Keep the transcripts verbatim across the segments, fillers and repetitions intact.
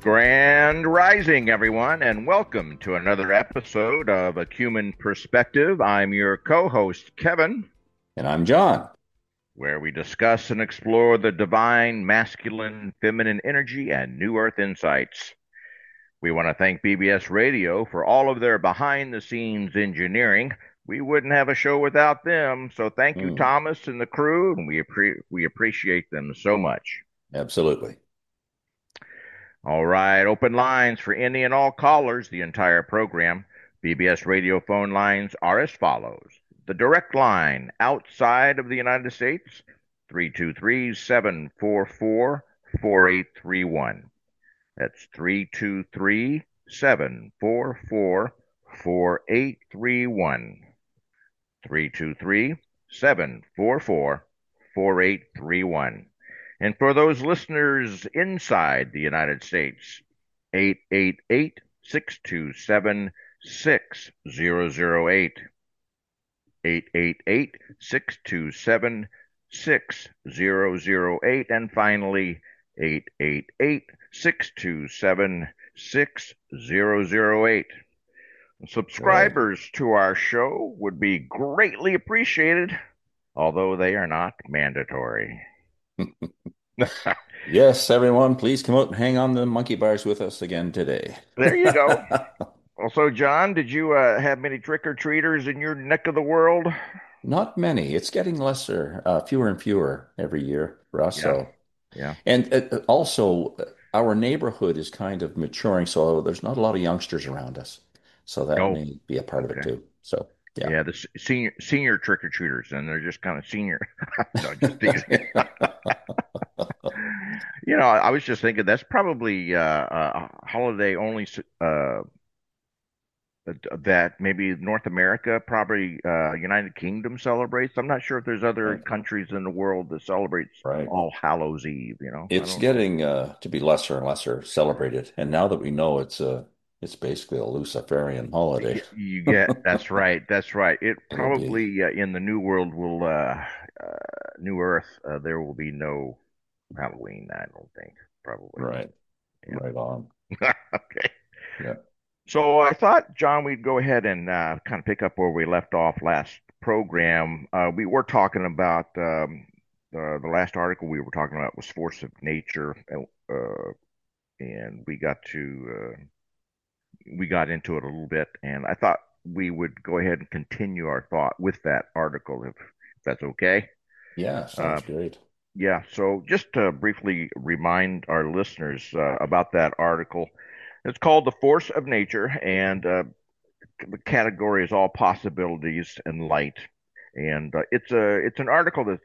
Grand Rising, everyone, and welcome to another episode of A Cumin Perspective. I'm your co host, Kevin, And I'm John. where we discuss and explore the divine, masculine, feminine energy and New Earth insights. We want to thank B B S Radio for all of their behind the scenes engineering. We wouldn't have a show without them, so thank you, Mm, Thomas and the crew, and we, appre- we appreciate them so much. absolutely. All right, open lines for any and all callers the entire program. B B S radio phone lines are as follows. The direct line outside of the United States, three two three, seven four four, four eight three one. That's three two three, seven four four, four eight three one. three two three, seven four four, four eight three one. And for those listeners inside the United States, eight eight eight, six two seven, six zero zero eight. eight eight eight, six two seven, six zero zero eight. And finally, eight eight eight, six two seven, six zero zero eight. Right. Subscribers to our show would be greatly appreciated, although they are not mandatory. Yes, everyone, please come out and hang on the monkey bars with us again today. There you go. Also, John, did you uh, have many trick-or-treaters in your neck of the world? Not many. It's getting lesser, uh, fewer and fewer every year for us. Yeah, So, yeah. and uh, also, uh, our neighborhood is kind of maturing, so there's not a lot of youngsters around us. So that Oh, may be a part of it okay. too. So, yeah. Yeah, the s- senior senior trick-or-treaters, and they're just kind of senior. No, just teasing. You know, I was just thinking that's probably uh, a holiday only uh, that maybe North America, probably uh, United Kingdom celebrates. I'm not sure if there's other Right. countries in the world that celebrates Right. All Hallows Eve, you know? I It's don't know. getting uh, to be lesser and lesser celebrated. And now that we know it's a, it's basically a Luciferian holiday. You, you get that's right. That's right. It It'll be probably uh, in the new world will uh, uh New Earth uh, there will be no Halloween, I don't think. Probably. right, right on. Yeah. Okay. Yeah. So I thought, John, we'd go ahead and uh, kind of pick up where we left off last program. Uh, we were talking about um, uh, the last article we were talking about was force of nature, uh, and we got to uh, we got into it a little bit, and I thought we would go ahead and continue our thought with that article, if, if that's okay. Yeah, Uh, sounds great. yeah. So just to briefly remind our listeners uh, about that article, it's called "The Force of Nature," and uh, the category is all possibilities and light. And uh, it's a it's an article that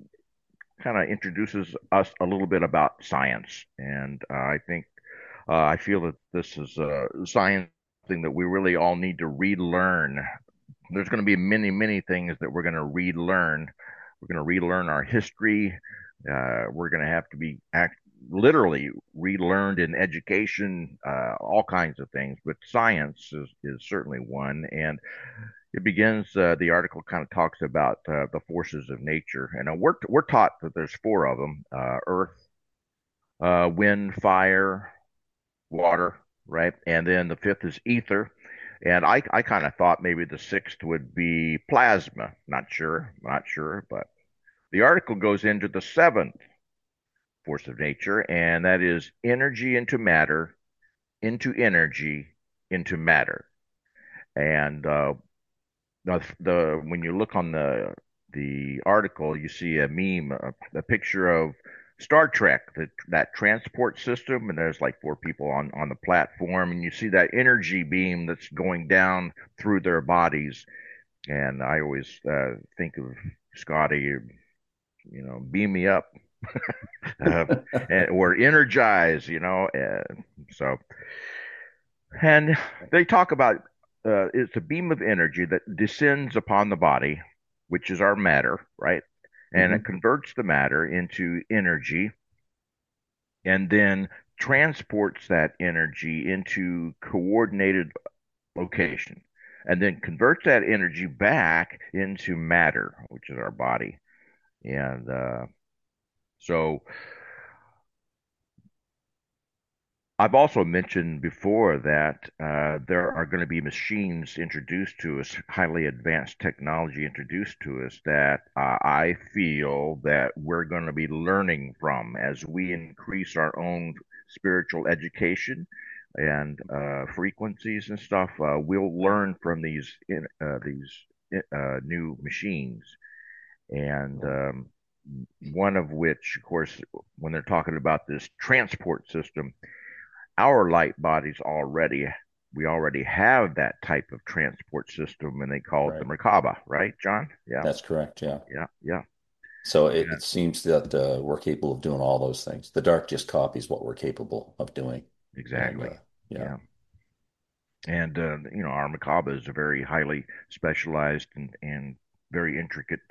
kind of introduces us a little bit about science. And uh, I think uh, I feel that this is uh, science thing that we really all need to relearn. There's going to be many many things that we're going to relearn. We're going to relearn our history. Uh, we're going to have to be act literally relearned in education, uh, all kinds of things. But science is, is certainly one. And it begins, uh, the article kind of talks about uh, the forces of nature. And uh, we're, we're taught that there's four of them, uh, earth, uh, wind, fire, water, right? And then the fifth is ether. And I, I kind of thought maybe the sixth would be plasma. Not sure, not sure. But the article goes into the seventh force of nature, and that is energy into matter, into energy, into matter. And uh, the, the when you look on the the article, you see a meme, a, a picture of Star Trek, that that transport system, and there's like four people on on the platform, and you see that energy beam that's going down through their bodies. And I always uh, think of Scotty, you know, beam me up, uh, and, or energize, you know. Uh, so, and they talk about uh, it's a beam of energy that descends upon the body, which is our matter, right? And it Hmm. converts the matter into energy and then transports that energy into coordinated location and then converts that energy back into matter, which is our body. And uh, so I've also mentioned before that uh, there are going to be machines introduced to us, highly advanced technology introduced to us that uh, I feel that we're going to be learning from as we increase our own spiritual education and uh, frequencies and stuff. Uh, we'll learn from these in, uh, these uh, new machines, and um, one of which, of course, when they're talking about this transport system, our light bodies already we already have that type of transport system, and they call it the Right. Merkaba, right, John? Yeah, That's correct. Yeah. yeah, yeah, So it, yeah, it seems that uh, we're capable of doing all those things. The dark just copies what we're capable of doing. And exactly. uh, yeah. Yeah, and uh, you know, our Merkaba is a very highly specialized and, and very intricate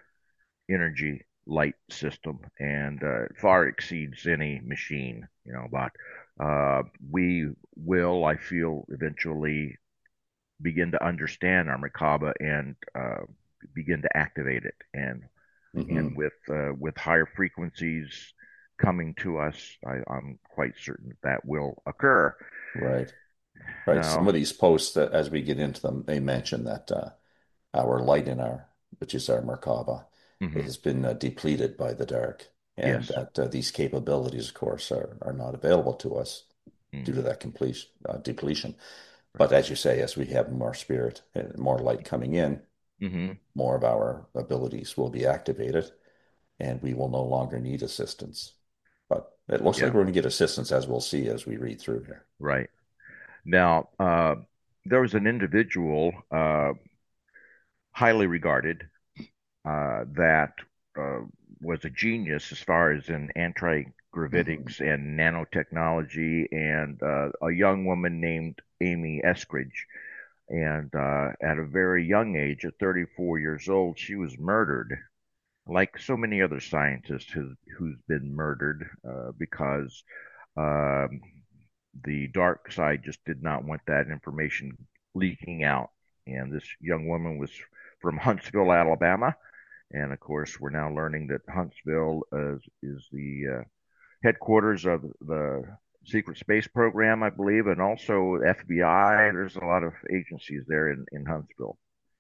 energy light system, and uh, far exceeds any machine. You know, but uh, we will, I feel, eventually begin to understand our Merkaba and uh, begin to activate it. And and Hmm. with uh, with higher frequencies coming to us, I, I'm quite certain that, that will occur. Right. Right. Some Now, of these posts that as we get into them, they mention that uh, our light in our, which is our Merkaba, it hmm has been uh, depleted by the dark, and yes, that uh, these capabilities, of course, are, are not available to us due to hmm that complete uh, depletion. right, But as you say, as we have more spirit and more light coming in, hmm more of our abilities will be activated, and we will no longer need assistance. But it looks like yeah, we're going to get assistance, as we'll see as we read through here. right. Now, uh, there was an individual, uh, highly regarded, uh, that uh, was a genius as far as in Hmm. anti-gravitics and nanotechnology, and uh, a young woman named Amy Eskridge. And uh, at a very young age, at thirty-four years old, she was murdered, like so many other scientists who, who's been murdered uh, because um, the dark side just did not want that information leaking out. And this young woman was from Huntsville, Alabama. And of course, we're now learning that Huntsville is, is the uh, headquarters of the secret space program, I believe, and also F B I. There's a lot of agencies there in, in Huntsville.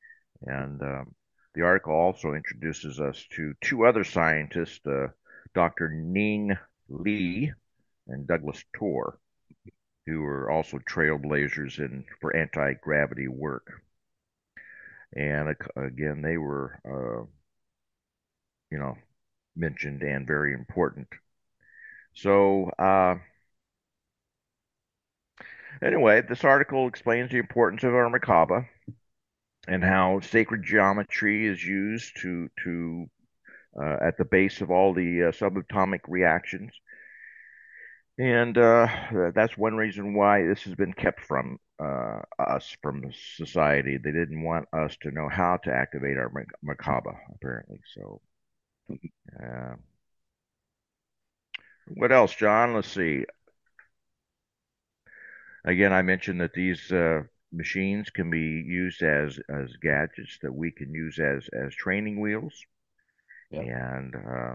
And um, the article also introduces us to two other scientists, uh, Doctor Ning Lee and Douglas Torr, who are also trailblazers in for anti-gravity work. And uh, again, they were, uh, you know, mentioned and very important. So, uh, anyway, this article explains the importance of our Merkaba and how sacred geometry is used to to uh, at the base of all the uh, subatomic reactions. And uh, that's one reason why this has been kept from uh, us, from society. They didn't want us to know how to activate our Merkaba, apparently. So, uh, what else, John? Let's see. Again, I mentioned that these uh, machines can be used as as gadgets that we can use as as training wheels, Yeah. and uh,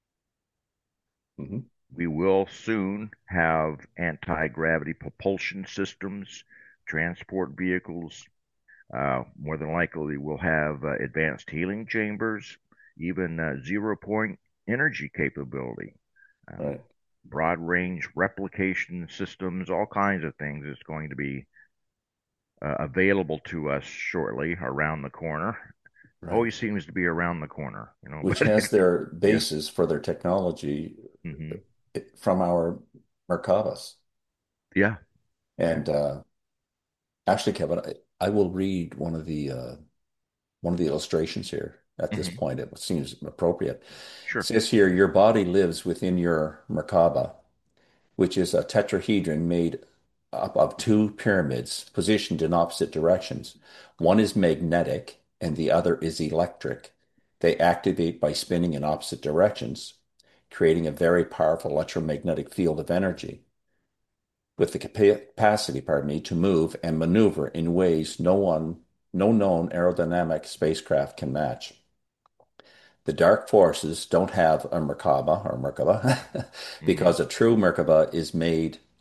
Hmm. we will soon have anti-gravity propulsion systems, transport vehicles. Uh, more than likely, we'll have uh, advanced healing chambers, even uh, zero point energy capability, uh, Right. broad range replication systems, all kinds of things is going to be uh, available to us shortly around the corner. Right. Always seems to be around the corner, you know, Which but has their yeah. basis for their technology hmm from our Mercatus. Yeah. Yeah. And uh, actually, Kevin, I, I will read one of the uh, one of the illustrations here. At this hmm point, it seems appropriate. It Sure. says here, your body lives within your Merkaba, which is a tetrahedron made up of two pyramids positioned in opposite directions. One is magnetic and the other is electric. They activate by spinning in opposite directions, creating a very powerful electromagnetic field of energy with the capacity, pardon me, to move and maneuver in ways no one, no known aerodynamic spacecraft can match. The dark forces don't have a Merkaba or Merkaba hmm because a true Merkaba is made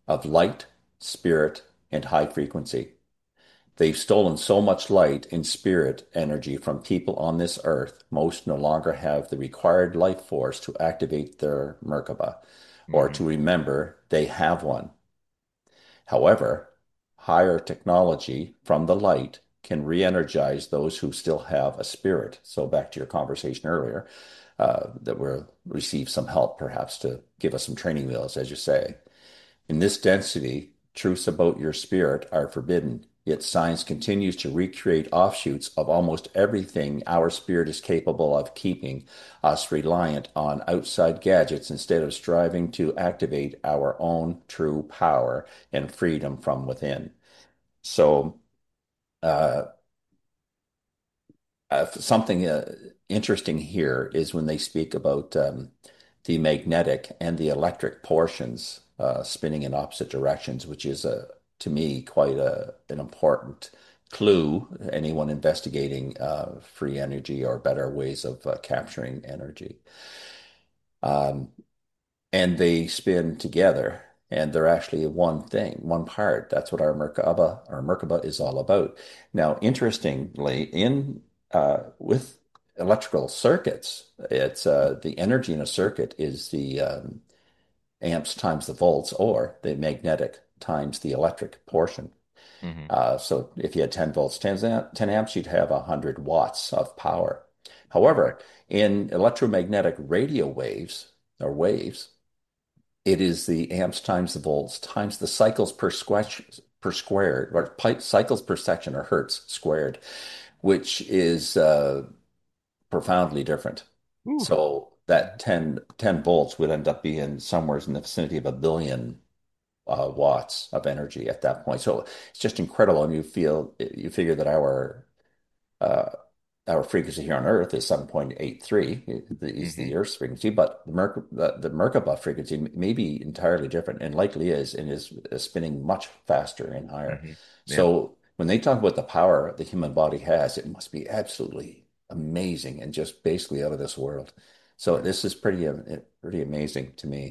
of light, spirit, and high frequency. They've stolen so much light and spirit energy from people on this earth, most no longer have the required life force to activate their Merkaba or Hmm. to remember they have one. However, higher technology from the light can re-energize those who still have a spirit. So back to your conversation earlier, uh, that we'll receive some help perhaps to give us some training wheels, as you say. In this density, truths about your spirit are forbidden, yet science continues to recreate offshoots of almost everything our spirit is capable of, keeping us reliant on outside gadgets instead of striving to activate our own true power and freedom from within. So, uh, uh, something uh, interesting here is when they speak about um, the magnetic and the electric portions uh, spinning in opposite directions, which is a to me quite a an important clue. Anyone investigating uh, free energy or better ways of uh, capturing energy. Um, and they spin together and they're actually one thing, one part. That's what our Merkaba, our Merkaba is all about. Now, interestingly, in uh, with electrical circuits, it's uh, the energy in a circuit is the um, amps times the volts or the magnetic times the electric portion. Hmm. Uh, so if you had ten volts, ten, ten amps, you'd have one hundred watts of power. However, Correct. in electromagnetic radio waves or waves, it is the amps times the volts times the cycles per square per squared or pi- cycles per section or hertz squared, which is uh, profoundly different. Ooh. So that ten ten volts would end up being somewhere in the vicinity of a billion uh, watts of energy at that point. So it's just incredible, and you feel you figure that our uh, our frequency here on Earth is seven point eight three is Hmm. the Earth's frequency, but the, Merc the, the Merkaba frequency may be entirely different and likely is and is, is spinning much faster and higher. Hmm. Yeah. So when they talk about the power the human body has, it must be absolutely amazing and just basically out of this world. So Yeah. this is pretty uh, pretty amazing to me.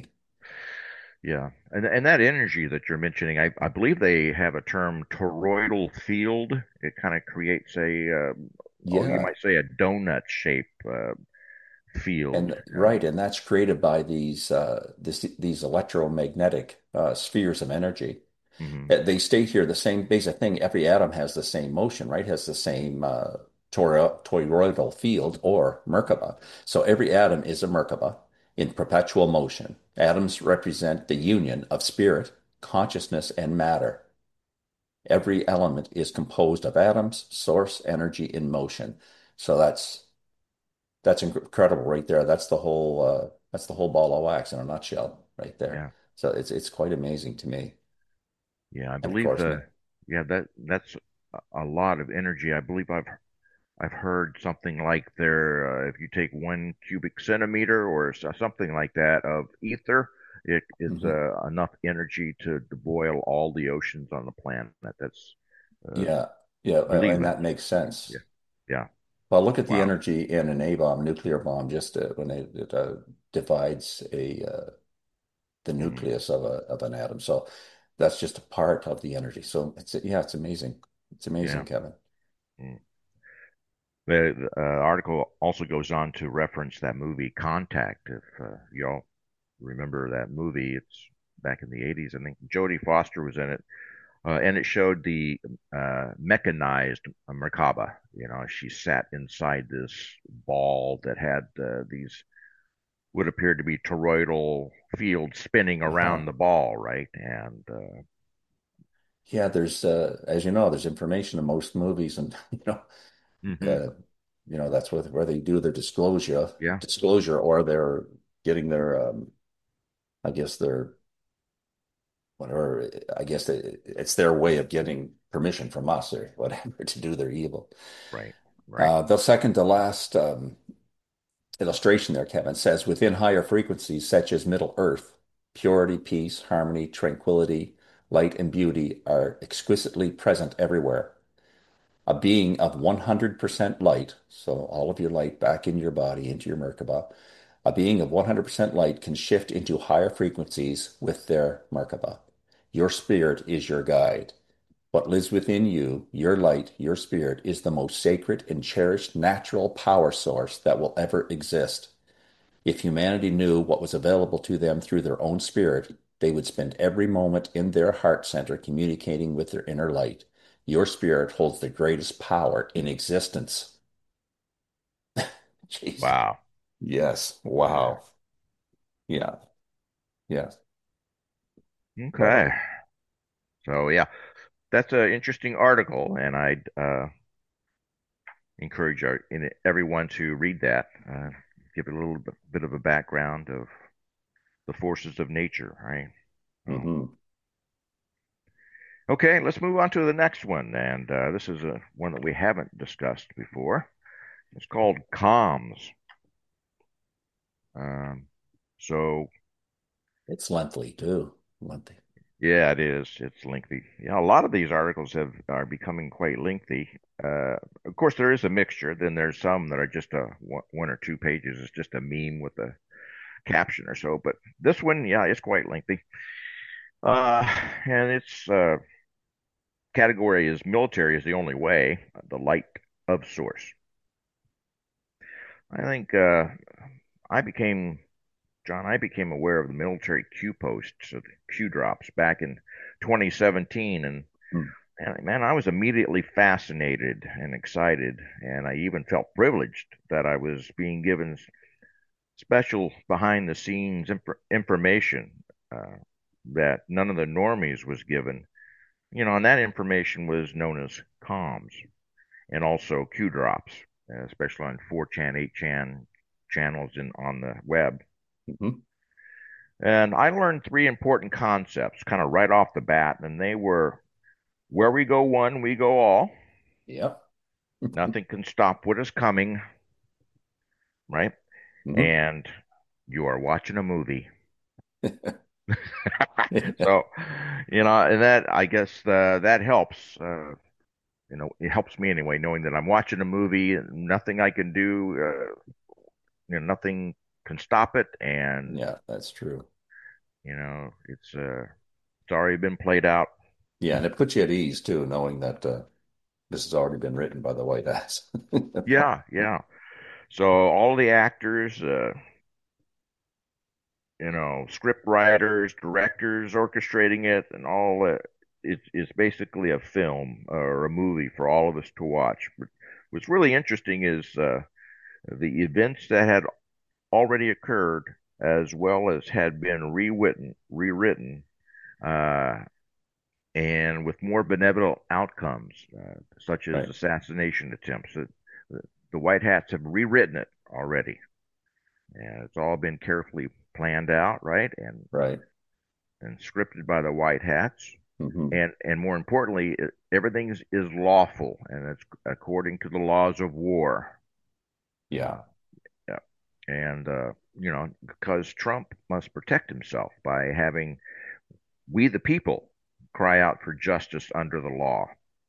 Yeah. And and that energy that you're mentioning, I, I believe they have a term toroidal field. It kind of creates a, uh, oh, you Yeah, might say a donut shape uh, field. and Uh, right, and that's created by these uh, this, these electromagnetic uh, spheres of energy. hmm. Uh, They state here the same basic thing. Every atom has the same motion, right? Has the same uh, toro toroidal field or Merkaba. So every atom is a Merkaba in perpetual motion. Atoms represent the union of spirit, consciousness, and matter. Every element is composed of atoms, source energy in motion. So that's that's inc- incredible right there. That's the whole uh, that's the whole ball of wax in a nutshell right there. Yeah. So it's it's quite amazing to me. Yeah. I And of believe course, the, yeah, that that's a a lot of energy. I believe I've I've heard something like there, uh, if you take one cubic centimeter or so- something like that of ether, it, it's mhm. uh, enough energy to, to boil all the oceans on the planet. That's, uh, Yeah, yeah, well, believe and it. that makes Yeah. sense. Yeah. Well, look at the Wow. energy in an A bomb, nuclear bomb, just uh, when it, it uh, divides a uh, the Hmm. nucleus of a of an atom. So that's just a part of the energy. So it's yeah, it's amazing. It's Yeah. amazing, Kevin. Mm. The, the uh, article also goes on to reference that movie Contact. If uh, you all remember that movie, it's back in the eighties. I think Jodie Foster was in it. Uh, and it showed the uh, mechanized Merkaba. You know, she sat inside this ball that had uh, these what appeared to be toroidal fields spinning around Uh-huh. the ball, right? And uh, Yeah, there's uh, as you know, there's information in most movies, and you know, hmm. uh, you know that's where where they do their disclosure, Yeah, disclosure, or they're getting their, um, I guess their whatever. I guess it, it's their way of getting permission from us or whatever to do their evil. right, right. Uh, the second to last um, illustration there, Kevin, says within higher frequencies such as Middle Earth, purity, peace, harmony, tranquility, light, and beauty are exquisitely present everywhere. A being of one hundred percent light, so all of your light back in your body, into your Merkaba, a being of one hundred percent light can shift into higher frequencies with their Merkaba. Your spirit is your guide. What lives within you, your light, your spirit, is the most sacred and cherished natural power source that will ever exist. If humanity knew what was available to them through their own spirit, they would spend every moment in their heart center communicating with their inner light. Your spirit holds the greatest power in existence. Jeez. Wow. Yes. Wow. Yeah. Yeah. Okay. Wow. So yeah, that's an interesting article, and I'd uh, encourage our, in, everyone to read that. Uh, give it a little bit, bit of a background of the forces of nature, right? Um, Hmm. okay, let's move on to the next one, and uh, this is a one that we haven't discussed before. It's called calms. Um, so It's lengthy too. Lengthy. yeah, it is. It's lengthy. Yeah, a lot of these articles have are becoming quite lengthy. Uh, of course, there is a mixture. Then there's some that are just a one, one or two pages. It's just a meme with a caption or so. But this one, yeah, it's quite lengthy. Uh, and its uh, category is military is the only way, the light of source. I think uh, I became John. I became aware of the military Q posts, or the Q drops, back in twenty seventeen, and Hmm. And man, I was immediately fascinated and excited, and I even felt privileged that I was being given special behind the scenes inf information uh, that none of the normies was given. You know, and that information was known as comms and also Q drops, uh, especially on four chan, eight chan channels in on the web. Hmm. And I learned three important concepts kind of right off the bat, and they were where we go one, we go all. Yep. Nothing can stop what is coming, right? Hmm. And you are watching a movie. So, you know, and that I guess uh, that helps. Uh, you know, it helps me anyway, knowing that I'm watching a movie. Nothing I can do, uh, you know, nothing can stop it, and Yeah, that's true. you know, it's uh, it's already been played out. Yeah, and it puts you at ease too, knowing that uh, this has already been written by the White House. Yeah, yeah. So all the actors, uh, you know, script writers, directors orchestrating it, and all that. It's it's basically a film or a movie for all of us to watch. But what's really interesting is uh, the events that had already occurred, as well as had been rewritten, rewritten, uh, and with more benevolent outcomes, uh, such as Right, assassination attempts. The, the White Hats have rewritten it already, and it's all been carefully planned out, right? And right. and scripted by the White Hats. Hmm. And and more importantly, it, everything is, is lawful and it's according to the laws of war. Yeah, Uh, yeah, and uh, you know, because Trump must protect himself by having we the people cry out for justice under the law.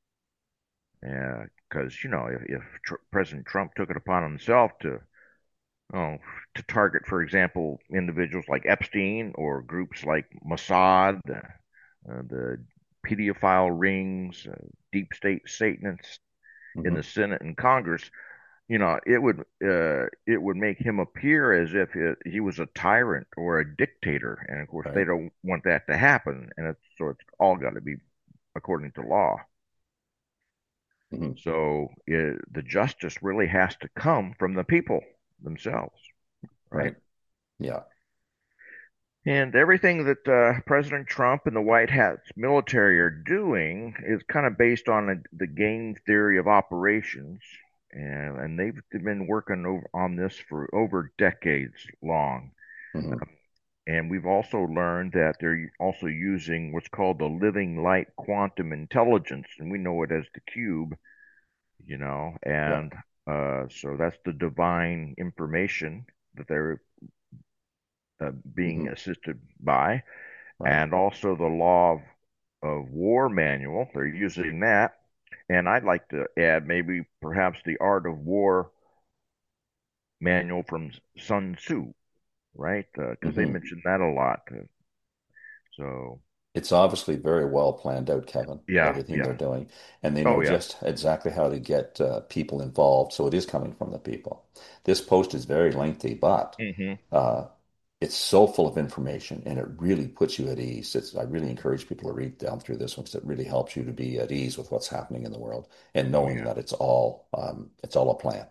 Because you know, if, if tr President Trump took it upon himself to oh, to target, for example, individuals like Epstein or groups like Mossad, uh, the pedophile rings, uh, deep state Satanists in the hmm, Senate and Congress, you know, it would uh, it would make him appear as if it, he was a tyrant or a dictator, and of course they right. don't want that to happen, and it's, so it's all got to be according to law. Hmm. So it, the justice really has to come from the people themselves, right? Right. Yeah. And everything that uh, President Trump and the White Hat's military are doing is kind of based on the, the game theory of operations. And, and they've been working over, on this for over decades long. Hmm. And we've also learned that they're also using what's called the living light quantum intelligence, and we know it as the cube, you know, Yeah. and uh, so that's the divine information that they're uh, being Hmm. assisted by. Right. And also the law of, of war manual. They're using that. And I'd like to add maybe perhaps the art of war manual from Sun Tzu, right? Because uh, they Hmm. mentioned that a lot. Uh, so, It's obviously very well planned out, Kevin, Yeah, everything they're yeah. doing. And they Oh, know yeah. just exactly how to get uh, people involved. So it is coming from the people. This post is very lengthy, but Hmm. uh, it's so full of information and it really puts you at ease. It's, I really encourage people to read down through this one because it really helps you to be at ease with what's happening in the world and Oh, knowing yeah, that it's all um, it's all a plan.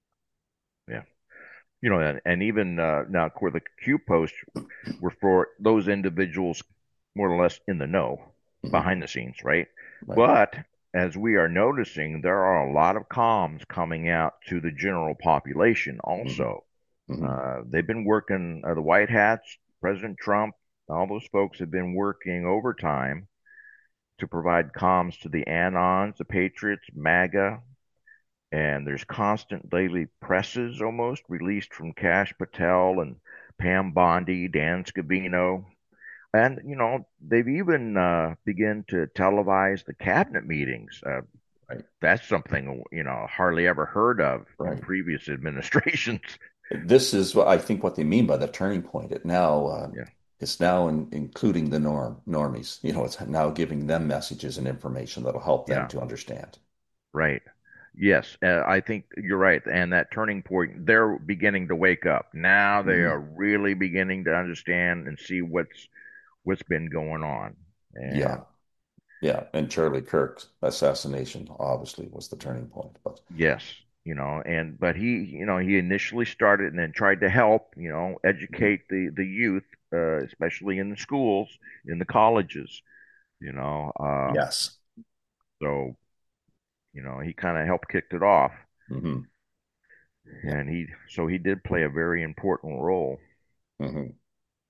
yeah. You know, and, and even uh, now, where the Q posts were for those individuals more or less in the know, Hmm. behind the scenes, right? Right. But as we are noticing, there are a lot of comms coming out to the general population Hmm. also. Hmm. Uh, they've been working, uh, the White Hats, President Trump, all those folks have been working overtime to provide comms to the Anons, the Patriots, MAGA, and there's constant daily presses almost released from Kash Patel and Pam Bondi, Dan Scavino, and you know they've even uh, begun to televise the cabinet meetings. Uh, Right. that's something you know hardly ever heard of in Right. previous administrations. This is what I think what they mean by the turning point. It now um, Yeah, it's now in, including the norm normies. You know, it's now giving them messages and information that'll help them yeah, to understand. right. Yes, uh, I think you're right. And that turning point, they're beginning to wake up. Now they Hmm. are really beginning to understand and see what's what's been going on. Yeah, And yeah. And Charlie Kirk's assassination obviously was the turning point. But yes, you know, and but he, you know, he initially started and then tried to help, you know, mhm. educate the the youth, uh, especially in the schools, in the colleges, you know. Um, Yes. so, you know, he kind of helped kicked it off, Hmm. Yeah. and he so he did play a very important role. Hmm.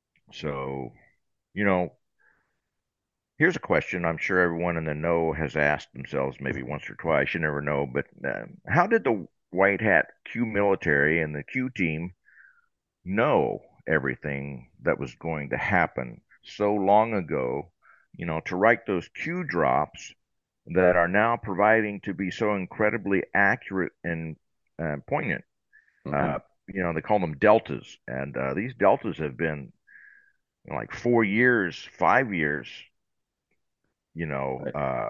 So, you know, here's a question I'm sure everyone in the know has asked themselves maybe once or twice. You never know, but uh, how did the White Hat Q military and the Q team know everything that was going to happen so long ago, you know, to write those Q drops that are now providing to be so incredibly accurate and uh, poignant? Uh, Hmm. you know, they call them deltas, and uh, these deltas have been you know, like four years, five years, you know, Right. uh,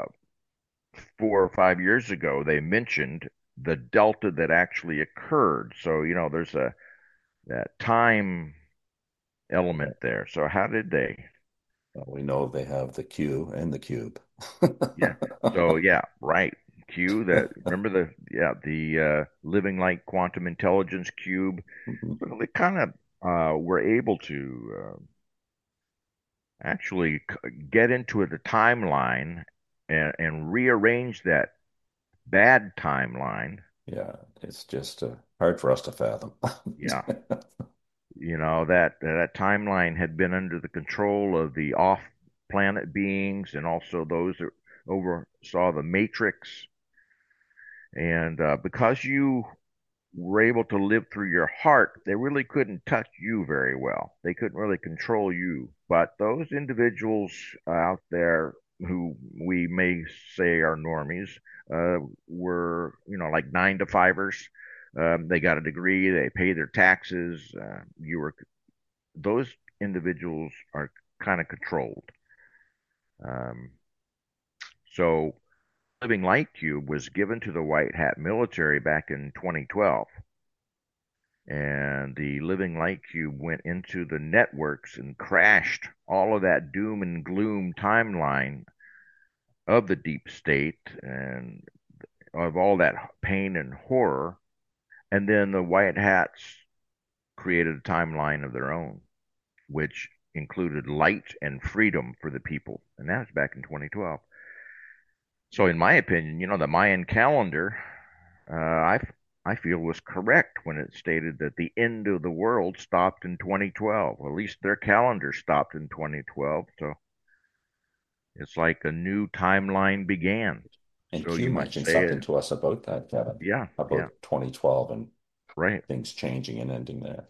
four or five years ago, they mentioned the delta that actually occurred. So, you know, there's a that time element Right. there. So how did they? Well, we know they have the Q and the cube. Yeah. So yeah, right. Q that remember the yeah the uh, living light quantum intelligence cube. Mhm. So they kind of uh, were able to uh, actually c- get into the timeline and, and rearrange that bad timeline. Yeah, it's just uh, hard for us to fathom. Yeah. You know that that timeline had been under the control of the off-planet beings and also those that oversaw the Matrix. And uh, because you were able to live through your heart, they really couldn't touch you very well. They couldn't really control you. But those individuals out there who we may say are normies uh, were, you know, like nine to fivers. Um, they got a degree, they pay their taxes. Uh, you were those individuals are kind of controlled. Um, so Living Light Cube was given to the White Hat military back in twenty twelve. And the Living Light Cube went into the networks and crashed all of that doom and gloom timeline of the deep state and of all that pain and horror. And then the White Hats created a timeline of their own, which included light and freedom for the people. And that was back in twenty twelve. So, in my opinion, you know, the Mayan calendar, uh, I, I feel was correct when it stated that the end of the world stopped in twenty twelve. Well, at least their calendar stopped in twenty twelve. So it's like a new timeline began. And So Q you might mentioned say, something uh, to us about that, Kevin, yeah, yeah, about twenty twelve and right. things changing and ending there.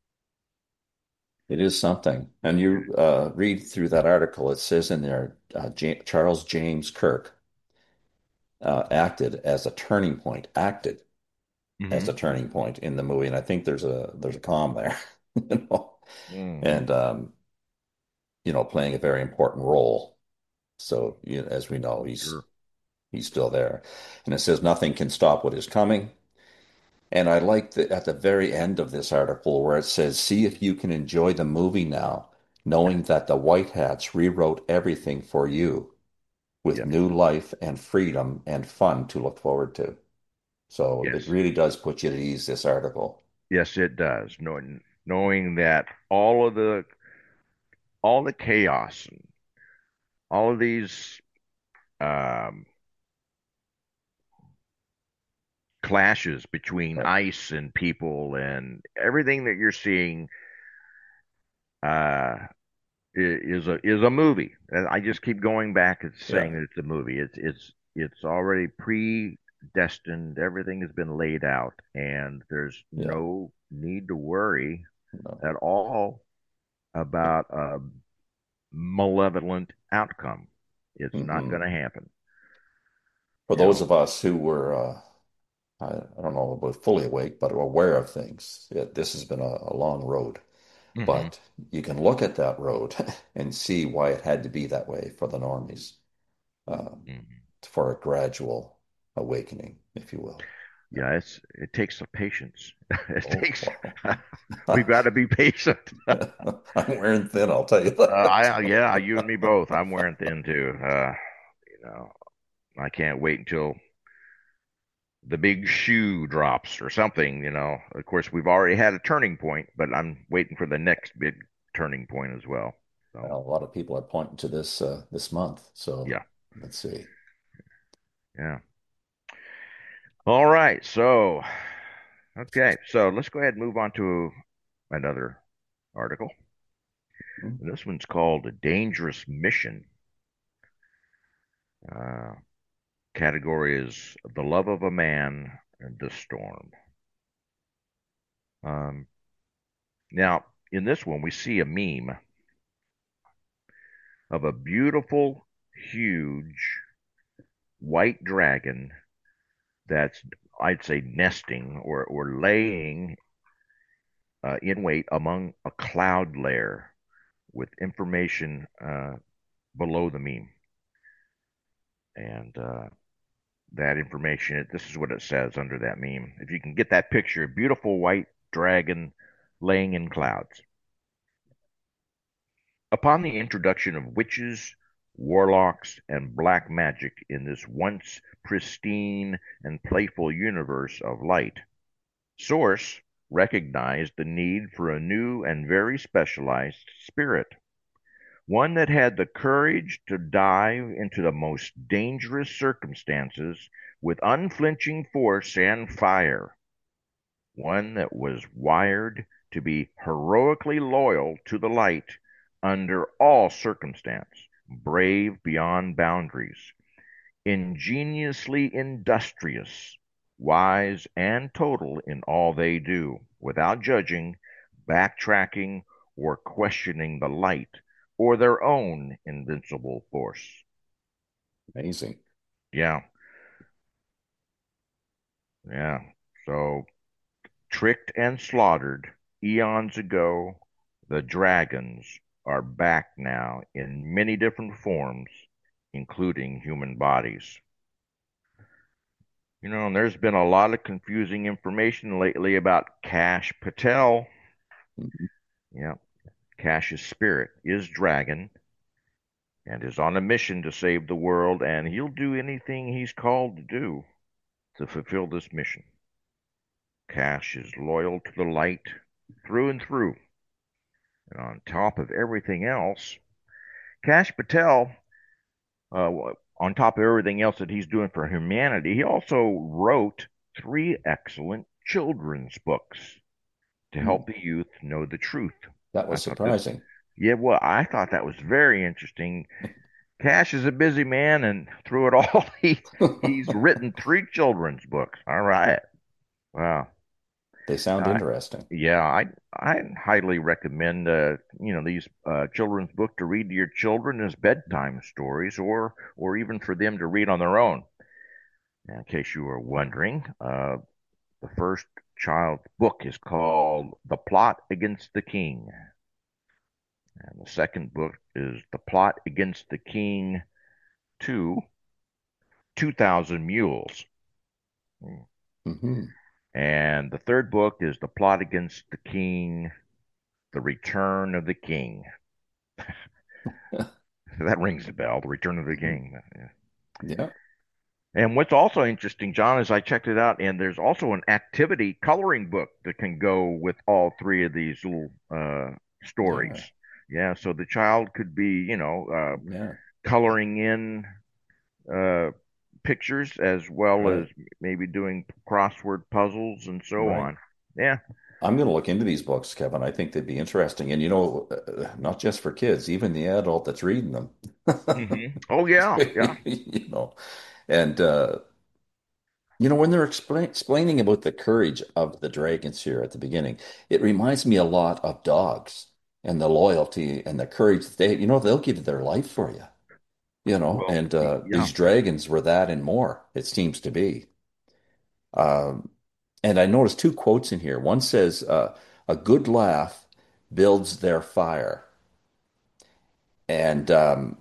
It is something. And you uh, read through that article, it says in there, uh, Ja Charles James Kirk uh, acted as a turning point, acted as Mm-hmm. a turning point in the movie. And I think there's a there's a comma there, you know. Mm-hmm. And um, you know, playing a very important role. So, you know, as we know, he's Sure. he's still there. And it says nothing can stop what is coming. And I like that at the very end of this article where it says, see if you can enjoy the movie now, knowing that the White Hats rewrote everything for you with Yes. new life and freedom and fun to look forward to. So it Yes. really does put you at ease, this article. Yes, it does. Knowing knowing that all of the all the chaos, and all of these um, clashes between Right. ice and people, and everything that you're seeing uh, is a is a movie. And I just keep going back and saying Yeah. that it's a movie. It's it's it's already predestined. Everything has been laid out, and there's Yeah. no need to worry No. at all about a malevolent outcome. It's not going Mm-mm. to happen. For You those know. of us who were, uh, I, I don't know about fully awake, but aware of things, it, this has been a, a long road. Hmm. But you can look at that road and see why it had to be that way for the normies, uh, Hmm. for a gradual awakening, if you will. Yeah, it's it takes some patience. It Oh, takes. We've wow. got to be patient. I'm wearing thin, I'll tell you Uh, that. I yeah, you and me both. I'm wearing thin too. Uh, you know, I can't wait until the big shoe drops or something. You know, of course, we've already had a turning point, but I'm waiting for the next big turning point as well. So Well, a lot of people are pointing to this uh, this month. So yeah, let's see. yeah. All right. So okay, so let's go ahead and move on to another article. Hmm. And this one's called "A Dangerous Mission." Uh, category is "The Love of a Man and the Storm." Um, now, in this one, we see a meme of a beautiful, huge white dragon that's, I'd say, nesting or, or laying uh, in wait among a cloud layer with information uh, below the meme. And uh, that information, this is what it says under that meme. If you can get that picture, a beautiful white dragon laying in clouds. Upon the introduction of witches, warlocks, and black magic in this once pristine and playful universe of light, Source recognized the need for a new and very specialized spirit, one that had the courage to dive into the most dangerous circumstances with unflinching force and fire, one that was wired to be heroically loyal to the light under all circumstance, brave beyond boundaries, ingeniously industrious, wise and total in all they do, without judging, backtracking, or questioning the light or their own invincible force. Amazing. Yeah, yeah. So, tricked and slaughtered eons ago, the dragons are back now in many different forms, including human bodies. You know, and there's been a lot of confusing information lately about Cash Patel. Mhm. Yeah, Cash's spirit is dragon and is on a mission to save the world, and he'll do anything he's called to do to fulfill this mission. Cash is loyal to the light through and through. And on top of everything else, Cash Patel, uh, on top of everything else that he's doing for humanity, he also wrote three excellent children's books to Hmm. help the youth know the truth. That I was thought that, surprising. yeah, well, I thought that was very interesting. Cash is a busy man, and through it all, he he's written three children's books. All right, wow. They sound I, interesting. yeah, I I highly recommend uh, you know these uh, children's book to read to your children as bedtime stories, or or even for them to read on their own. In case you were wondering, uh, the first child's book is called "The Plot Against the King." And the second book is The Plot Against the King two, two thousand Mules. Hmm. And the third book is The Plot Against the King, The Return of the King. That rings a bell, The Return of the King. Yeah. And what's also interesting, John, is I checked it out, and there's also an activity coloring book that can go with all three of these little uh, stories. Yeah. Yeah, so the child could be, you know, uh, Yeah. coloring in uh, pictures as well as Right. maybe doing crossword puzzles and so Right. on. Yeah. I'm going to look into these books, Kevin. I think they'd be interesting. And, you know, uh, not just for kids, even the adult that's reading them. Hmm. Oh, yeah, yeah. You know, and, uh, you know, when they're explain explaining about the courage of the dragons here at the beginning, it reminds me a lot of dogs and the loyalty and the courage that they, you know, they'll give their life for you, you know, Well, and uh, yeah. these dragons were that and more, it seems to be. Um, and I noticed two quotes in here. One says, uh, a good laugh builds their fire. And um,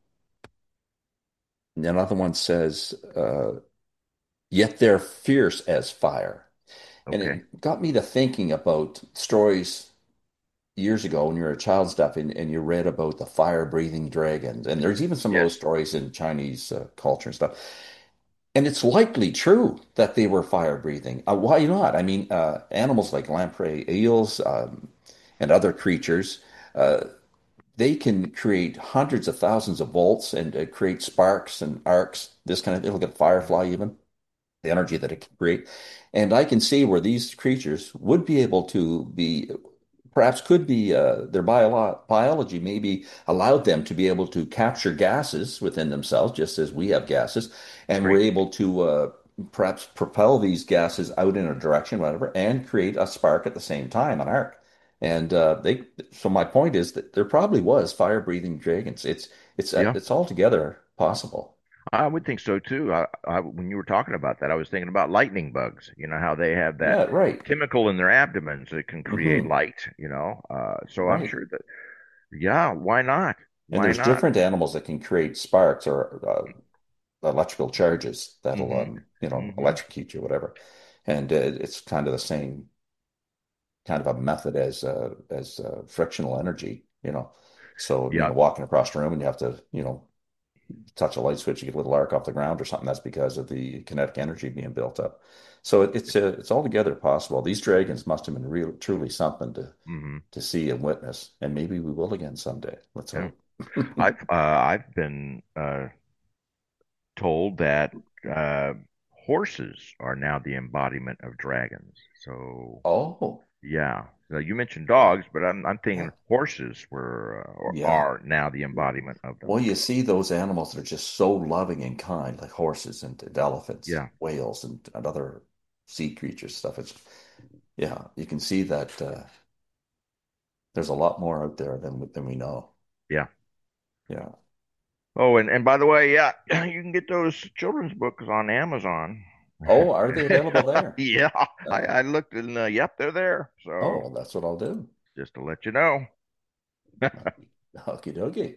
another one says, uh, yet they're fierce as fire. And Okay. it got me to thinking about stories years ago when you were a child stuff and, and you read about the fire-breathing dragons. And there's even some of those Yes. stories in Chinese uh, culture and stuff. And it's likely true that they were fire-breathing. Uh, why not? I mean, uh, animals like lamprey eels um, and other creatures, uh, they can create hundreds of thousands of volts and uh, create sparks and arcs, this kind of thing. Look at firefly even, the energy that it can create. And I can see where these creatures would be able to be perhaps could be uh, their bio biology maybe allowed them to be able to capture gases within themselves, just as we have gases, and we're Right. able to uh, perhaps propel these gases out in a direction, whatever, and create a spark at the same time, an arc. And uh, they, so my point is that there probably was fire-breathing dragons. It's it's uh, Yeah. it's altogether possible. I would think so too. I, I, when you were talking about that, I was thinking about lightning bugs. You know how they have that Yeah, right. chemical in their abdomens that can create Hmm. light. You know, uh, so I'm Right. sure that yeah, why not? And Why there's not? different animals that can create sparks or uh, electrical charges that'll Hmm. um you know Hmm. electrocute you, whatever. And uh, it's kind of the same kind of a method as uh, as uh, frictional energy, you know. So you Yeah. know, walking across the room and you have to you know touch a light switch, you get a little arc off the ground or something. That's because of the kinetic energy being built up. So it, it's uh, it's altogether possible. These dragons must have been real, truly something to Hmm. to see and witness, and maybe we will again someday. Let's Yeah. hope. I've uh, I've been uh, told that uh, horses are now the embodiment of dragons. So Oh, yeah. So you mentioned yeah, dogs, but I'm I'm thinking yeah, horses were uh, or yeah. are now the embodiment of them. Well, you see those animals that are just so loving and kind, like horses and, and elephants and Yeah. whales and, and other sea creatures stuff. It's yeah, you can see that uh, there's a lot more out there than than we know. Yeah. Yeah. Oh, and, and by the way, yeah, you can get those children's books on Amazon. Oh, are they available there? Yeah, I, Oh, I looked and uh, yep, they're there. oh, So well, that's what I'll do. just to let you know. Okie dokie.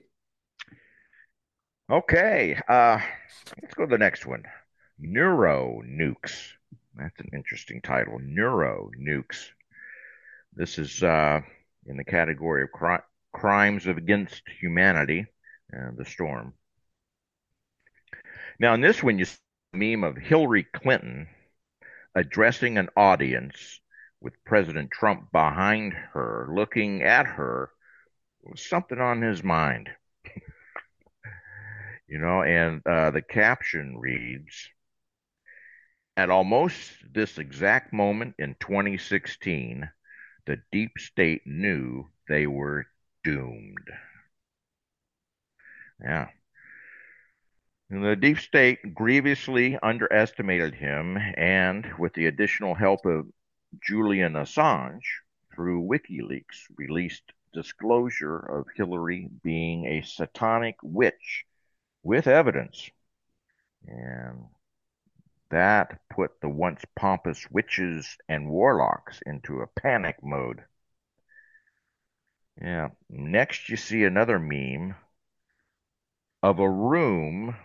Okay, uh, let's go to the next one. Neuro Nukes. That's an interesting title. Neuro Nukes. This is uh, in the category of cri crimes against humanity. Uh, the storm. Now, in this one, you see a meme of Hillary Clinton addressing an audience with President Trump behind her, looking at her, with something on his mind, you know, and uh, the caption reads, at almost this exact moment in twenty sixteen, the deep state knew they were doomed. Yeah. And the deep state grievously underestimated him, and with the additional help of Julian Assange, through WikiLeaks, released disclosure of Hillary being a satanic witch with evidence. And that put the once pompous witches and warlocks into a panic mode. Yeah. Next, you see another meme of a room,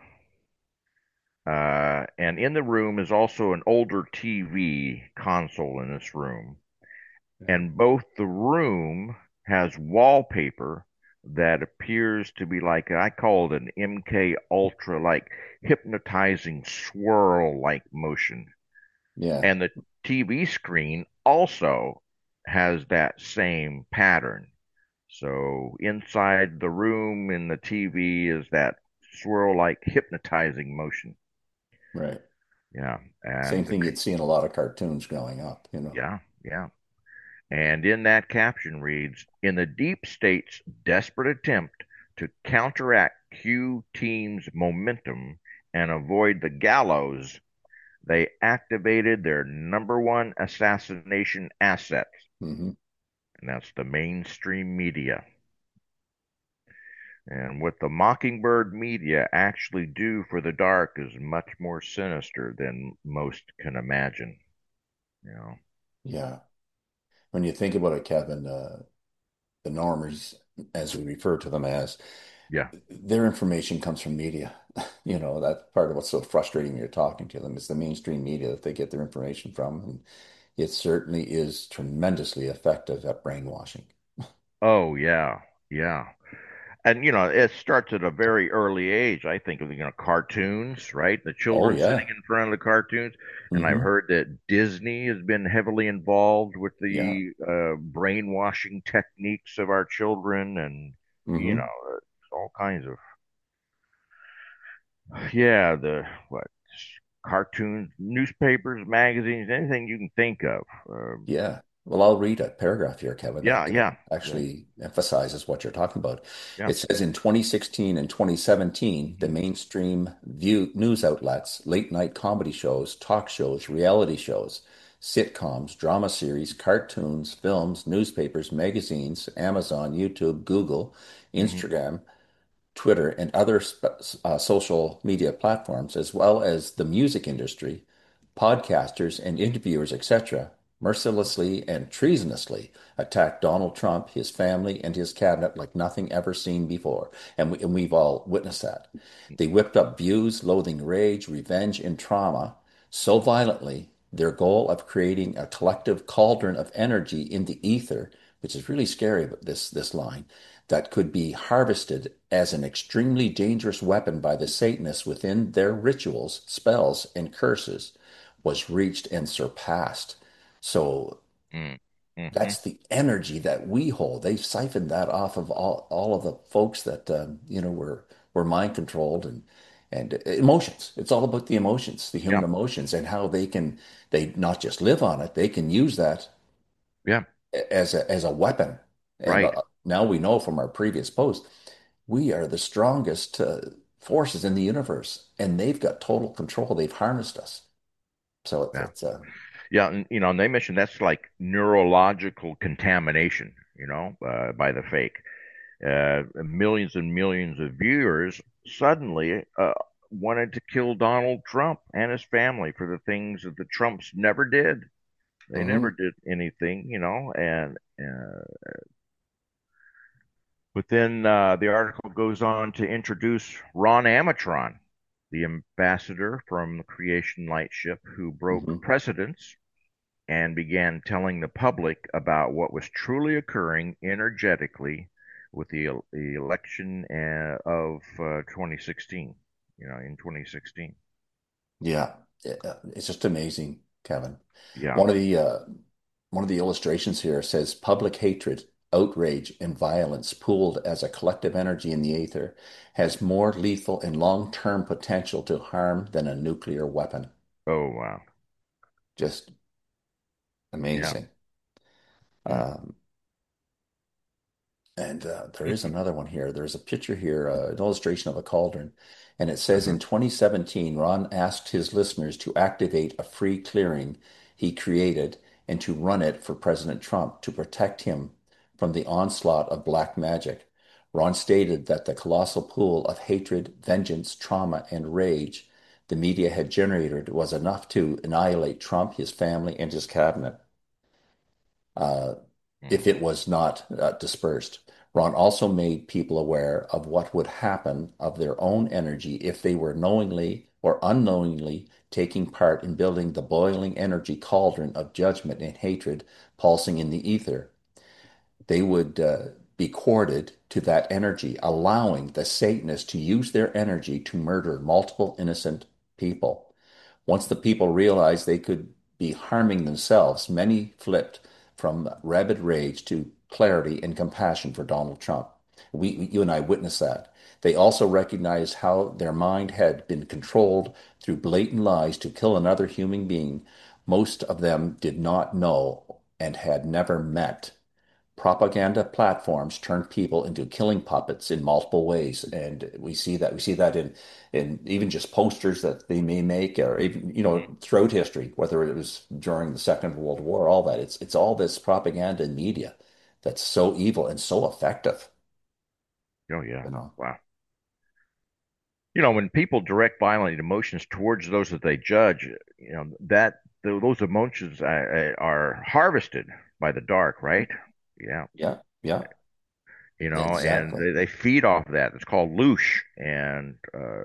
uh, and in the room is also an older T V console in this room. Yeah. And both the room has wallpaper that appears to be like, I call it an M K Ultra, like hypnotizing swirl like motion. Yeah. And the T V screen also has that same pattern. So inside the room in the T V is that swirl like hypnotizing motion. Right. Yeah. Same And the, thing you'd see in a lot of cartoons growing up, you know. yeah, yeah. And in that caption reads, in the deep state's desperate attempt to counteract Q team's momentum and avoid the gallows, they activated their number one assassination asset, Hmm. and that's the mainstream media. And what the Mockingbird media actually do for the dark is much more sinister than most can imagine. You know? Yeah. When you think about it, Kevin, uh, the normers, as we refer to them as, Yeah. their information comes from media. You know, that's part of what's so frustrating when you're talking to them. It's the mainstream media that they get their information from. And it certainly is tremendously effective at brainwashing. Oh, yeah. Yeah. And you know, it starts at a very early age. I think of you know cartoons, right? The Oh, children sitting yeah. in front of the cartoons, and I've Hmm. heard that Disney has been heavily involved with Yeah. the uh, brainwashing techniques of our children, and you know, Hmm. uh, all kinds of yeah, the what cartoons, newspapers, magazines, anything you can think of. Um, Yeah. Well, I'll read a paragraph here, Kevin, yeah, that uh, yeah, yeah, actually emphasizes what you're talking about. yeah. It says in twenty sixteen and twenty seventeen, the Mhm, mainstream view news outlets, late night comedy shows, talk shows, reality shows, sitcoms, drama series, cartoons, films, newspapers, magazines, Amazon, YouTube, Google, mhm, Instagram, Twitter, and other sp- uh, social media platforms, as well as the music industry, podcasters, and interviewers, et cetera, mercilessly and treasonously attacked Donald Trump, his family, and his cabinet like nothing ever seen before. And, we, and we've all witnessed that. They whipped up views, loathing rage, revenge, and trauma so violently, their goal of creating a collective cauldron of energy in the ether, which is really scary, but this, this line, that could be harvested as an extremely dangerous weapon by the Satanists within their rituals, spells, and curses, was reached and surpassed. So mm, mhm. that's the energy that we hold. They've siphoned that off of all, all of the folks that um, you know were were mind controlled and and emotions. It's all about the emotions, the Yeah, human emotions, and how they can they not just live on it, they can use that yeah, as a as a weapon. And right. uh, now we know from our previous post, we are the strongest uh, forces in the universe, and they've got total control. They've harnessed us. So it's, Yeah. it's uh, Yeah, and you know, and they mentioned that's like neurological contamination, you know, uh, by the fake. Uh, millions and millions of viewers suddenly uh, wanted to kill Donald Trump and his family for the things that the Trumps never did. They never mhm. did anything, you know, and uh, but then uh, the article goes on to introduce Ron Amatron, the ambassador from the Creation Lightship who broke Mhm. precedents and began telling the public about what was truly occurring energetically with the, the election uh, of uh, twenty sixteen, you know, in twenty sixteen. Yeah, It- uh, it's just amazing, Kevin. Yeah. One of the uh, one of the illustrations here says public hatred, outrage, and violence pooled as a collective energy in the aether has more lethal and long-term potential to harm than a nuclear weapon. Oh, wow. Just Yeah. amazing. Mm. Um, And uh, there is another one here. There's a picture here, uh, an illustration of a cauldron. And it says Uh-huh. in twenty seventeen, Ron asked his listeners to activate a free clearing he created and to run it for President Trump to protect him from the onslaught of black magic. Ron stated that the colossal pool of hatred, vengeance, trauma, and rage the media had generated was enough to annihilate Trump, his family, and his cabinet. Uh, if Hmm. it was not uh, dispersed. Ron also made people aware of what would happen of their own energy if they were knowingly or unknowingly taking part in building the boiling energy cauldron of judgment and hatred pulsing in the ether. They would uh, be courted to that energy, allowing the Satanists to use their energy to murder multiple innocent people. Once the people realized they could be harming themselves, many flipped from rabid rage to clarity and compassion for Donald Trump. We, you and I witnessed that. They also recognized how their mind had been controlled through blatant lies to kill another human being. Most of them did not know and had never met. Propaganda platforms turn people into killing puppets in multiple ways, and we see that we see that in in even just posters that they may make, or even you know Hmm. throughout history, whether it was during the Second World War, all that. It's it's all this propaganda and media that's so evil and so effective, Oh yeah. you know. Wow. You know, when people direct violent emotions towards those that they judge, you know, that th those emotions uh, uh, are harvested by the dark, right? Yeah. Yeah, yeah, You know, and exactly. they, they feed off that. It's called loosh, and uh,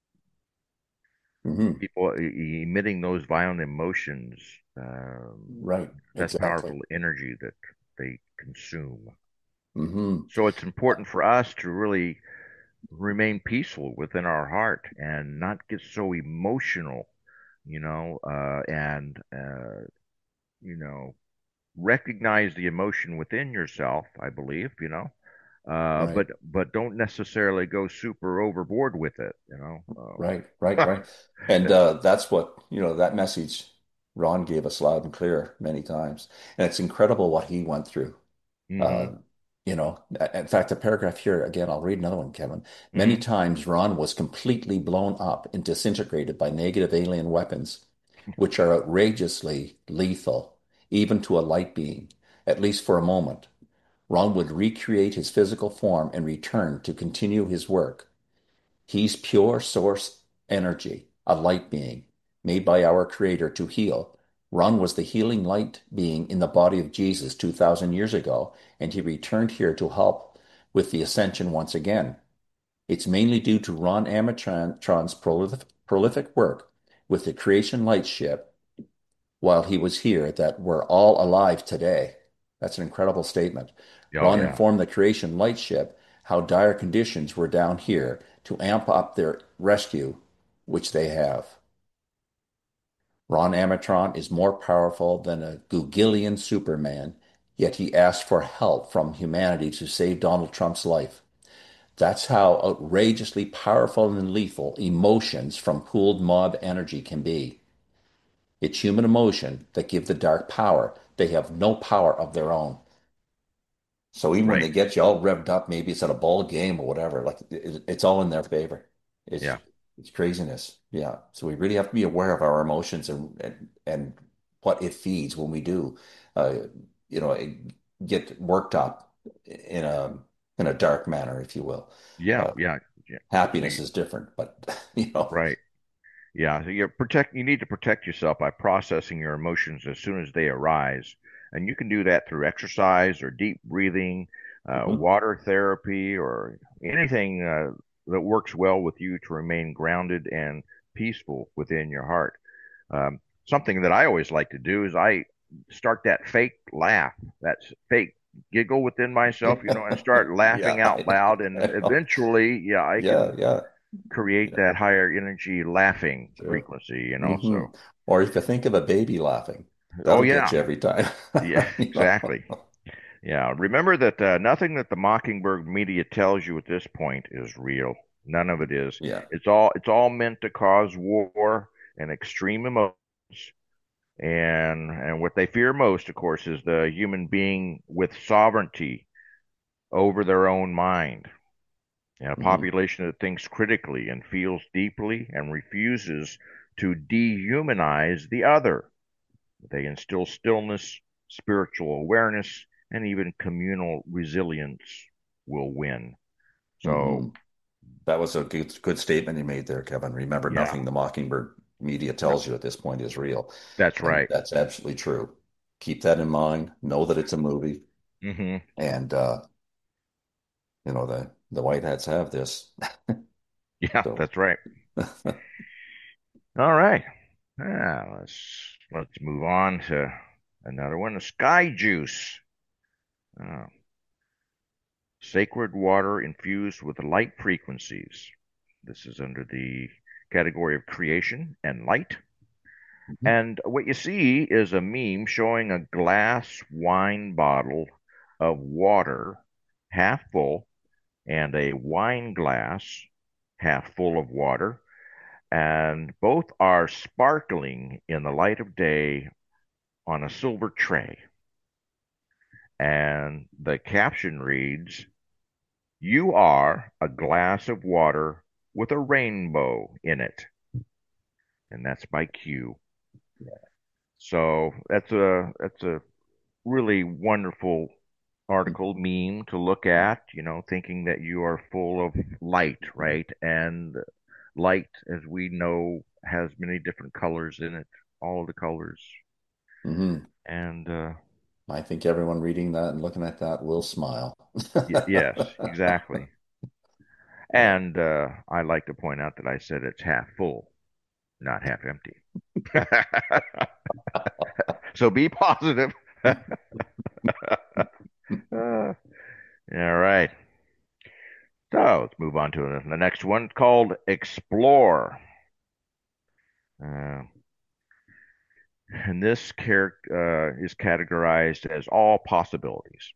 Hmm. people e- emitting those violent emotions, um, Right, that's exactly. powerful energy that they consume. Hmm. So it's important for us to really remain peaceful within our heart and not get so emotional, you know, uh, and, uh, you know, recognize the emotion within yourself, I believe, you know, uh, Right. but, but don't necessarily go super overboard with it, you know. Right, right, Um, right. And uh, that's what, you know, that message Ron gave us loud and clear many times. And it's incredible what he went through. hmm Uh, you know, in fact, a paragraph here, again, I'll read another one, Kevin. Many hmm times Ron was completely blown up and disintegrated by negative alien weapons, which are outrageously lethal, even to a light being, at least for a moment. Ron would recreate his physical form and return to continue his work. He's pure source energy, a light being made by our Creator to heal. Ron was the healing light being in the body of Jesus two thousand years ago, and he returned here to help with the ascension once again. It's mainly due to Ron Amatron's prolific, prolific work with the Creation Light ship while he was here that we're all alive today. That's an incredible statement. Oh Ron yeah. informed the Creation Light ship how dire conditions were down here to amp up their rescue, which they have. Ron Amatron is more powerful than a Googilian Superman, yet he asked for help from humanity to save Donald Trump's life. That's how outrageously powerful and lethal emotions from pooled mob energy can be. It's human emotion that give the dark power. They have no power of their own. So even when Right. they get you all revved up, maybe it's at a ball game or whatever, like it, it's all in their favor. It's Yeah. it's craziness. Yeah. So we really have to be aware of our emotions and and, and what it feeds when we do, uh, you know, get worked up in a in a dark manner, if you will. Yeah. Uh, Yeah. Yeah. So happiness you, is different, but you know, right. Yeah, so you protect you need to protect yourself by processing your emotions as soon as they arise. And you can do that through exercise or deep breathing, uh, mhm, water therapy, or anything uh, that works well with you to remain grounded and peaceful within your heart. Um, something that I always like to do is I start that fake laugh, that fake giggle within myself, you know, and start laughing yeah, out I know, loud. And I know. eventually, yeah, I Yeah, can yeah, create yeah, that higher energy laughing sure. frequency, you know. Hmm. So, Or if you think of a baby laughing, oh that'll get yeah, you every time. yeah, You know? exactly. Yeah, remember that uh, nothing that the Mockingbird media tells you at this point is real. None of it is. Yeah. It's all it's all meant to cause war and extreme emotions. And and what they fear most, of course, is the human being with sovereignty over their own mind. And a Hmm. population that thinks critically and feels deeply and refuses to dehumanize the other. They instill stillness, spiritual awareness, and even communal resilience will win. So, Hmm. That was a good, good statement you made there, Kevin. Remember, yeah, nothing the Mockingbird media no, tells you at this point is real. that's And right. that's absolutely true. Keep that in mind. Know that it's a movie. Hmm. And uh, you know, the the white hats have this. Yeah, So that's right. All right. Now let's let's move on to another one. The sky juice. Uh, Sacred water infused with light frequencies. This is under the category of creation and light. Mhm. And what you see is a meme showing a glass wine bottle of water half full and a wine glass half full of water. And both are sparkling in the light of day on a silver tray. And the caption reads, "You are a glass of water with a rainbow in it." And that's by Q. So that's a that's a really wonderful article meme to look at, you know, thinking that you are full of light, right? And light, as we know, has many different colors in it, all of the colors. Mhm. And uh, I think everyone reading that and looking at that will smile. y yes, exactly. Yeah. And uh, I like to point out that I said it's half full, not half empty. So be positive. Uh, all right. So let's move on to the next one called Explore. Uh, and this character uh, is categorized as all possibilities.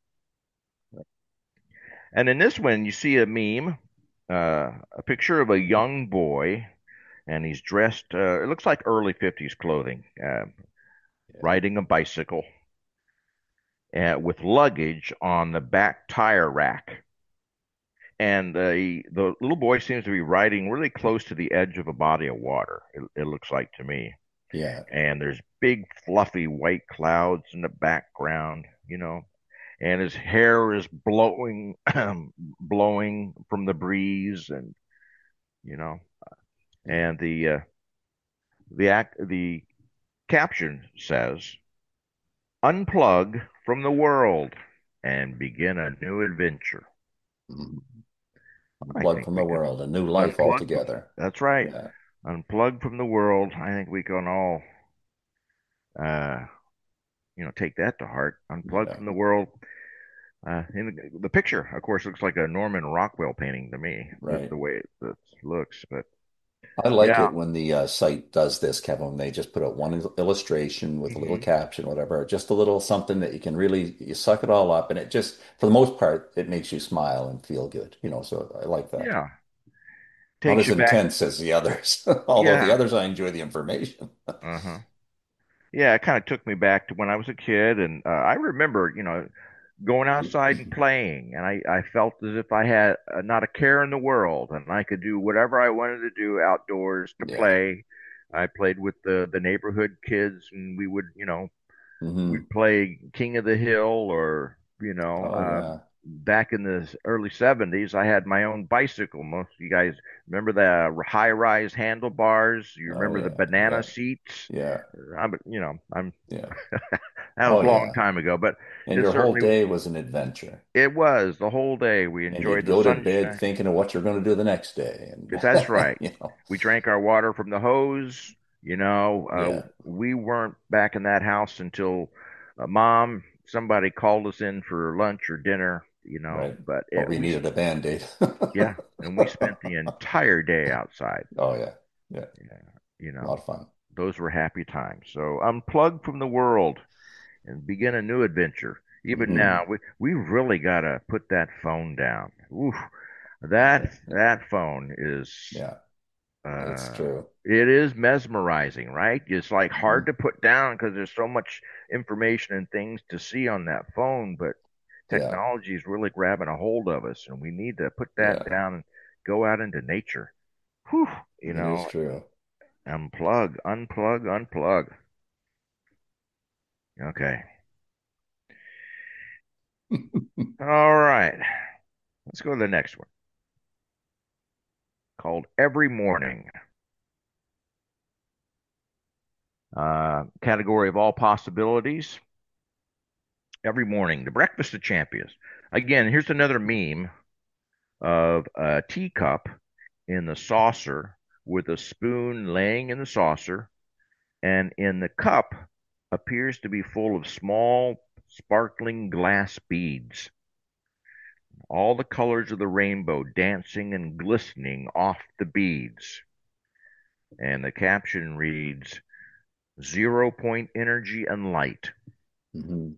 And in this one, you see a meme, uh, a picture of a young boy, and he's dressed, uh, it looks like early fifties clothing, uh, Yeah. riding a bicycle uh, with luggage on the back tire rack. And uh, he, the little boy seems to be riding really close to the edge of a body of water, it, it looks like to me. Yeah. And there's big, fluffy white clouds in the background, you know, and his hair is blowing, blowing from the breeze, and you know, Yeah. and the uh, the act, the caption says, "Unplug from the world and begin a new adventure." Mhm. I Unplug think from we the can world, a new life unplug from, altogether. that's right, Yeah. unplug from the world. I think we can all, uh, you know, take that to heart. Unplug Yeah. from the world. Uh, in the, the picture, of course, looks like a Norman Rockwell painting to me, the, Right. the way it, it looks. But I like yeah, it when the uh, site does this, Kevin. When they just put out one il- illustration with a little hmm, caption, whatever, just a little something that you can really you suck it all up, and it just, for the most part, it makes you smile and feel good. You know, so I like that. yeah, Not takes as you back. intense as the others, although the Yeah, others I enjoy the information. uh-huh. Yeah, it kind of took me back to when I was a kid, and uh, I remember, you know, going outside and playing, and I, I felt as if I had uh, not a care in the world, and I could do whatever I wanted to do outdoors to Yeah. play. I played with the the neighborhood kids, and we would, you know, Hmm. we'd play King of the Hill, or you know, Oh uh, yeah. back in the early seventies, I had my own bicycle. Most of you guys remember the high rise handlebars? You Oh remember the yeah. banana Yeah. seats? Yeah. I'm, you know, I'm Yeah. that was Oh a long yeah. time ago, but And it your whole certainly day was an adventure. it was the whole day. We And enjoyed you'd the go to bed sunshine. thinking of what you're going to do the next day. And That's right. you know, We drank our water from the hose. You know, uh, yeah. we weren't back in that house until uh, mom, somebody called us in for lunch or dinner. You know, Right. but Or it, we we, needed a band-aid. yeah, and we spent the entire day outside. Oh yeah. Yeah. Yeah, you A know, lot of fun. those were happy times. So unplug from the world and begin a new adventure. Even Hmm. now, we we really gotta put that phone down. Oof, Yeah. that that phone is Yeah. It's uh, true. it is mesmerizing, right? It's like hard Hmm. to put down because there's so much information and things to see on that phone, but Yeah. technology is really grabbing a hold of us, and we need to put that Yeah. down and go out into nature. Whew, you It is know, true. unplug, unplug, unplug. Okay. All right. Let's go to the next one called Every Morning. Uh, category of all possibilities. every morning. The breakfast of champions. Again, here's another meme of a teacup in the saucer with a spoon laying in the saucer, and in the cup appears to be full of small, sparkling glass beads, all the colors of the rainbow dancing and glistening off the beads. And the caption reads, Zero point energy and light. Hmm.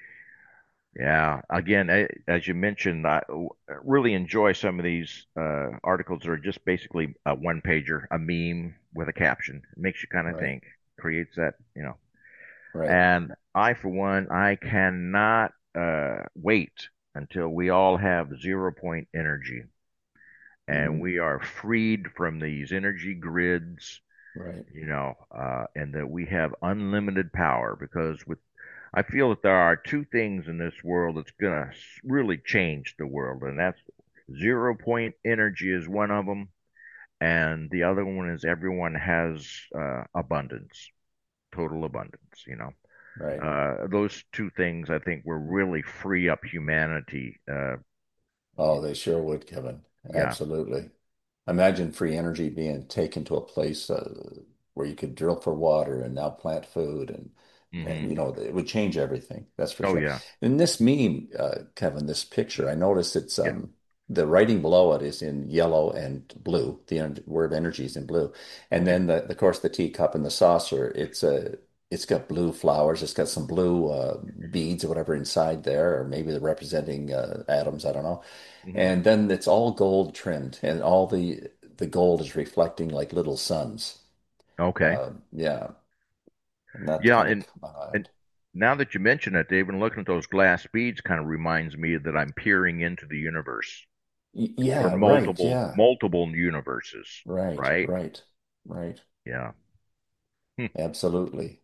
Yeah, again, I, as you mentioned, I really enjoy some of these uh, articles that are just basically a one pager, a meme with a caption. It makes you kind of Right, think, creates that, you know. right. And I, for one, I cannot uh, wait until we all have zero point energy and Hmm. we are freed from these energy grids, Right. you know, uh, and that we have unlimited power. Because with, I feel that there are two things in this world that's going to really change the world, and that's zero point energy is one of them, and the other one is everyone has uh, abundance, total abundance, you know. Right. Uh, those two things, I think, will really free up humanity. Uh, Oh, they sure would, Kevin. yeah. Absolutely. Imagine free energy being taken to a place uh, where you could drill for water and now plant food and and Hmm. you know it would change everything. That's for Oh, sure. yeah. In this meme, uh, Kevin, this picture, I noticed it's Yeah. um the writing below it is in yellow and blue. The en- word energy is in blue, and Okay. then the, of course the teacup and the saucer. It's a it's got blue flowers. It's got some blue uh, beads or whatever inside there, or maybe they're representing uh, atoms. I don't know. Hmm. And then it's all gold trimmed, and all the the gold is reflecting like little suns. Okay. Uh, yeah, and that Yeah, kind of and caught my and mind. now that you mention it, Dave, and looking at those glass beads kind of reminds me that I'm peering into the universe Y- or yeah, right. multiple Yeah, multiple universes, right, right? right, right. Yeah. Hmm. Absolutely.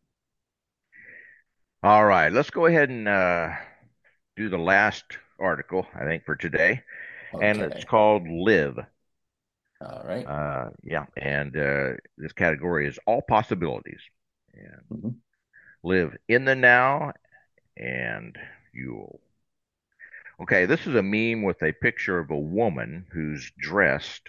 All right, let's go ahead and uh, do the last article, I think, for today, and it's Okay. called Live. All right. Uh, yeah, and uh, this category is all possibilities. And Mhm. live in the now, and you'll. Okay, this is a meme with a picture of a woman who's dressed,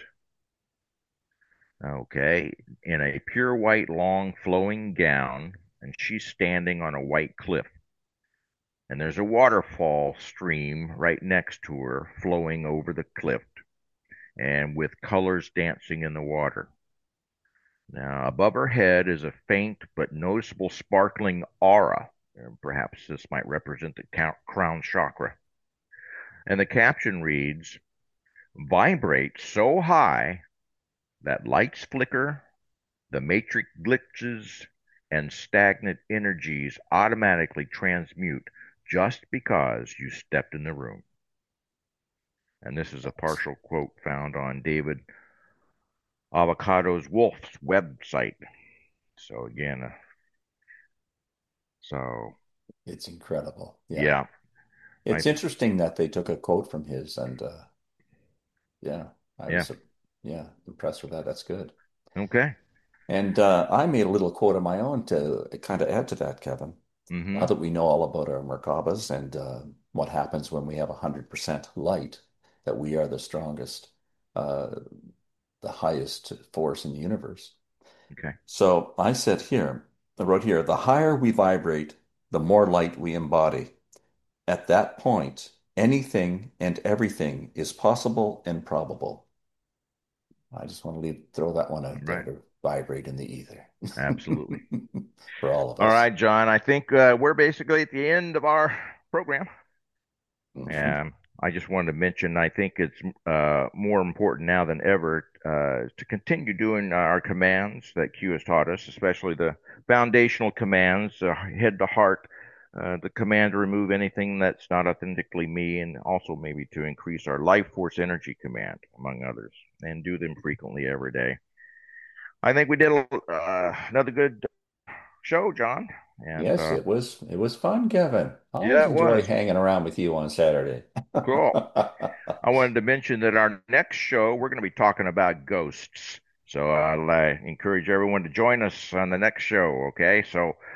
okay, in a pure white long flowing gown, and she's standing on a white cliff. And there's a waterfall stream right next to her flowing over the cliff and with colors dancing in the water. Now, above her head is a faint but noticeable sparkling aura. Uh, Perhaps this might represent the crown chakra. And the caption reads, Vibrate so high that lights flicker, the matrix glitches, and stagnant energies automatically transmute just because you stepped in the room. And this is a partial quote found on David Avocados Wolf's website. So again, uh, so It's incredible. Yeah. yeah, I It's interesting that they took a quote from his, and uh, yeah, I yeah, was uh, yeah impressed with that. That's good. okay, And uh, I made a little quote of my own to kind of add to that, Kevin. mm-hmm, Now that we know all about our Merkabas and uh, what happens when we have one hundred percent light, that we are the strongest, uh, the highest force in the universe. okay, So I said here, I wrote here, the higher we vibrate, the more light we embody. At that point, anything and everything is possible and probable. I just want to leave, throw that one out there right, to vibrate in the ether absolutely. for all of All us. right, John, I think uh, we're basically at the end of our program. Mhm. And I just wanted to mention, I think it's uh, more important now than ever uh, to continue doing our commands that Q has taught us, especially the foundational commands, uh, head to heart, uh, the command to remove anything that's not authentically me, and also maybe to increase our life force energy command, among others, and do them frequently every day. I think we did uh, another good show, John, and Yes, uh, it was it was fun, Kevin. I yeah, always it enjoy was hanging around with you on Saturday. cool. I wanted to mention that our next show, we're going to be talking about ghosts. So I'll uh, encourage everyone to join us on the next show. Okay. So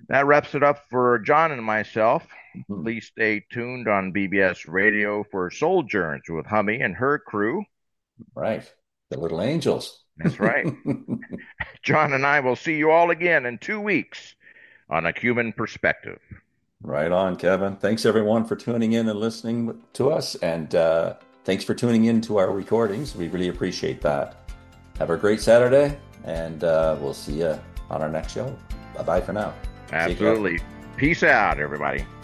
That wraps it up for John and myself. Mhm. Please stay tuned on B B S Radio for Sojourns with Hummy and her crew. Right. The little angels. That's right. John and I will see you all again in two weeks on A Human Perspective. Right on, Kevin. Thanks everyone for tuning in and listening to us. And uh, thanks for tuning in to our recordings. We really appreciate that. Have a great Saturday, and uh, we'll see you on our next show. Bye bye for now. See you, Kevin. Absolutely. Peace out, everybody.